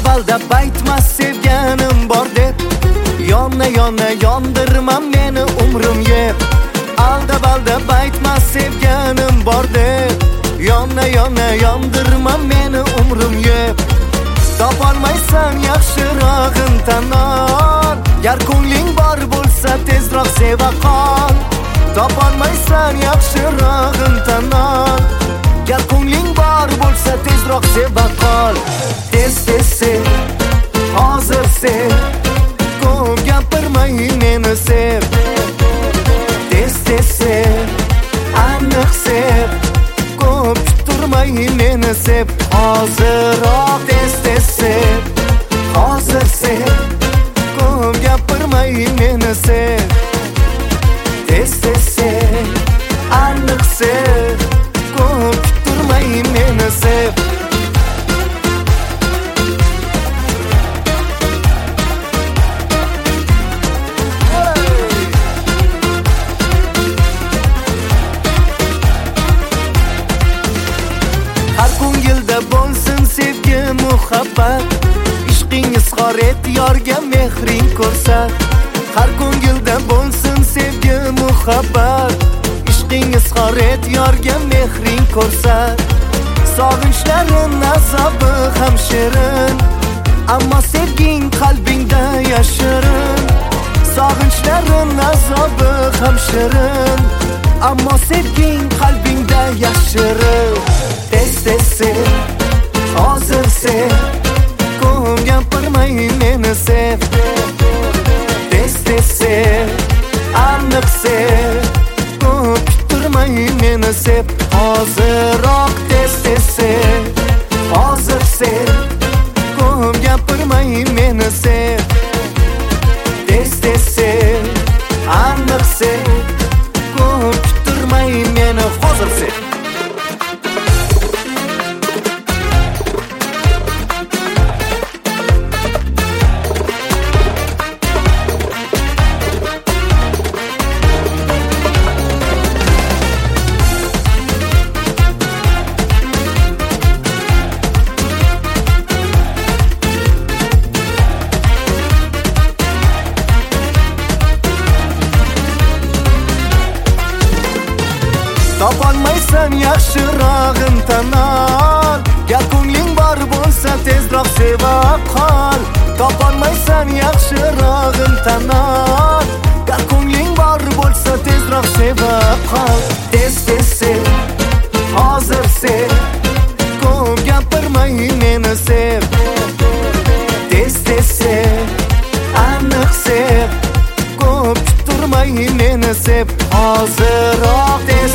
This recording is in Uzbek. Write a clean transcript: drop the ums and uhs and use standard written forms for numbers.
balda baytmas sevganim bor deb, yonna yondirma meni umrim yeb. Alda balda baytmas sevganim bor deb, yonna yondirma meni umrim yeb. Topolmaysan yaxshirog'in tanor, gar ko'ngling bor bo'lsa tezroq seva qol. Topolmaysan yaxshirog'in tanor, gar ko'ngling bor bo'lsa tezroq seva qol. Tez sev, hozir sev, ko'p gapirmay meni sev. Tez sev, aniq sev, ko'p turmay meni sev. Hoziroq tez sev, hozir sev, ko'p gapirmay meni sev. Tez sev, aniq sev, ko'p turmay meni sev. Har ko'ngilda bo'lsin sevgi muhabbat, ishqingiz xor et yorga mehring ko'rsat. Har ko'ngilda bo'lsin sevgi muhabbat, ishqingiz xor et yorga mehring ko'rsat. Sog'inchlarim azobi ham shirin, ammo sevging qalbingda yashirin. Sog'inchlarim azobi ham shirin, ammo sevging qalbingda yashirin. Tez sev, hozir sev, ko'p gapirmay meni sev. Tez sev, aniq sev, ko'p turmay meni sev. Hoziroq tez sev, hozir sev, ko'p gapirmay meni sev. Tez sev, aniq sev, ko'p turmay meni hozir sev. Topolmaysan yaxshirog'in tanor, gar ko'ngling bor bo'lsa tezroq seva qol. Topolmaysan yaxshirog'in tanor, gar ko'ngling bor bo'lsa tezroq seva qol. Tez sev, hozir sev, ko'p gapirmay meni sev. Tez sev, aniq sev, ko'p turmay meni sev. Hoziroq tez